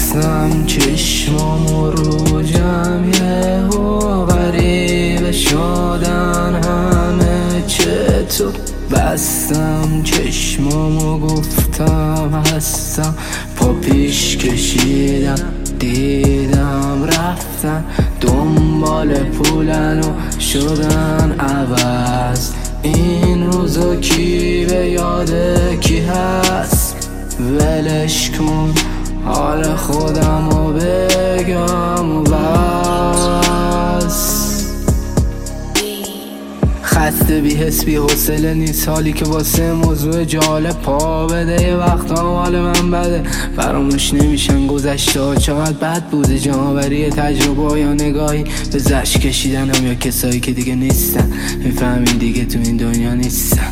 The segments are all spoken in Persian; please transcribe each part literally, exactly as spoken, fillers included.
بستم چشمامو رو جمعه و غریبه شدن همه چطور. بستم چشمامو گفتم هستم، پا پیش کشیدم دیدم رفتن دنبال پولن و شدن عوض. این روزا کی به یاده کی هست؟ ولش کن حال خودم رو بگم و بس. خسته بی حس بی حوصله نیست حالی که واسه موضوع جالب پا بده. یه وقتا حال من بده فراموش نمیشن گذشته ها چقدر بد بوده. جمع‌آوری تجربه یا نگاهی به زش کشیدنم یا کسایی که دیگه نیستن. میفهمی دیگه تو این دنیا نیستن.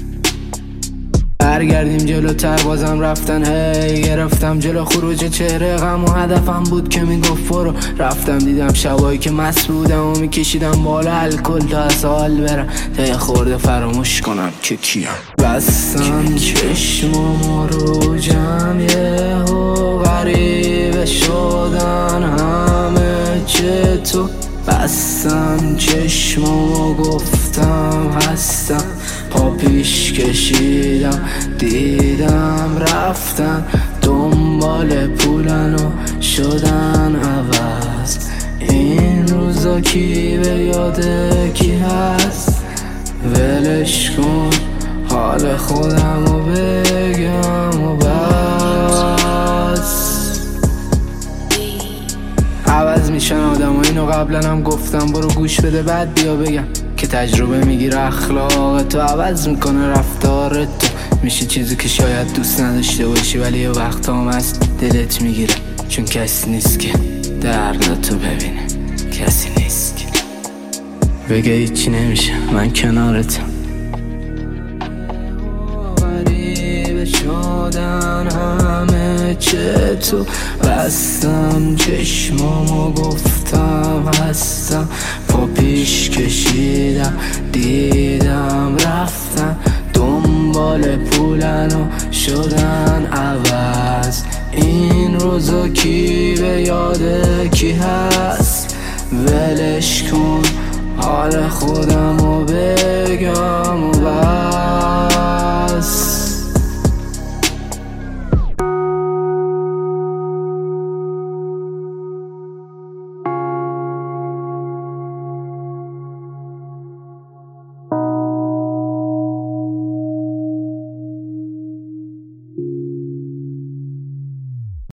برگردیم جلوتر بازم رفتن هی گرفتم جلو خروج چهره غم و هدفم بود که میگفت برو. رفتم دیدم شبایی که مست بودم و میکشیدم بالا الکل تا از حال برم تا یه خورده فراموش کنم که کیم. بستم چشمامو رو جمعه و غریبه شدن همه چطور. بستم چشمامو گفتم هستم، پا پیش کشیدم دیدم رفتن دنبال پولن و شدن عوض. این روزا کی به یاده کی هست؟ ولش کن حال خودم رو بگم و بس. عوض میشن آدم ها اینو قبلا هم گفتم برو گوش بده بعد بیا بگم که تجربه میگیره اخلاق تو عوض میکنه رفتار تو. میشه چیزی که شاید دوست نداشته باشی ولی یه وقت هم از دلت میگیره چون کسی نیست که درد تو ببینه. کسی نیست که بگه هیچی نمیشه من کنارتم. غریبه شدن همه چطور. بستم چشمامو گفتم هستم، پا پیش کشیدم دیدم رفتن دنبال پولن و شدن عوض. این روزا کی به یاده کی هست؟ ولش کن حال خودم رو بگم و بس.